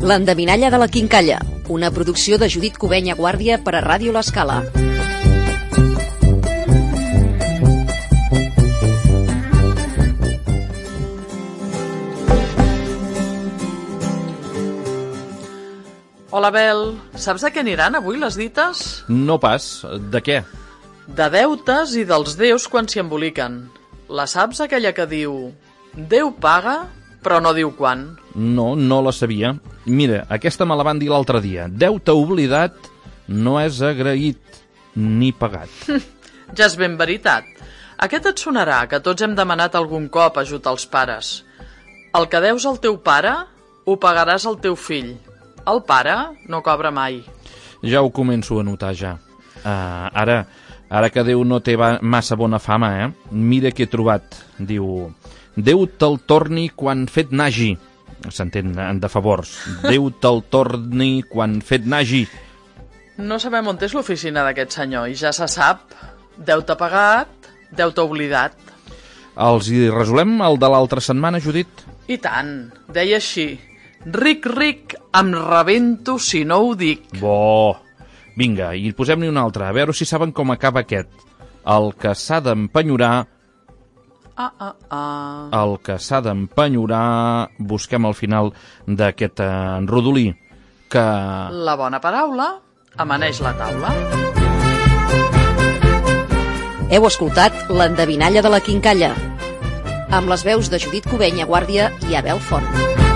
L'endevinalla de la quincalla, una producció de Judit Cubenya Guàrdia per a Ràdio L'Escala. Hola, Bel. Saps de què aniran avui les dites? No pas. De què? De deutes i dels déus quan s'hi emboliquen. La saps, aquella que diu Déu paga, però no diu quan? No, no la sabia. Mira, aquesta me la van dir l'altre dia. Deute oblidat no és agraït ni pagat. Ja és ben veritat. Aquest et sonarà, que tots hem demanat algun cop ajut als pares. El que deus al teu pare, ho pagaràs al teu fill. El pare no cobra mai. Ja ho començo a notar, ja. Ara que Déu no té massa bona fama, mira què he trobat. Diu, Déu te'l torni quan fet n'hagi. S'entén de favors. Déu te'l torni quan fet n'hagi. No sabem on és l'oficina d'aquest senyor i ja se sap. Deute pagat, deute oblidat. Els hi resolem el de l'altra setmana, Judit? I tant. Deia així. Ric, ric, em rebento si no ho dic. Bo! Vinga, i posem-n'hi un altre, a veure si saben com acaba aquest. El que s'ha d'empenyorar... El que s'ha d'empenyorar... Busquem al final d'aquest rodolí. Que... La bona paraula amaneix la taula. Heu escoltat l'endevinalla de la quincalla, amb les veus de Judit Cubenya Guàrdia i Abel Font.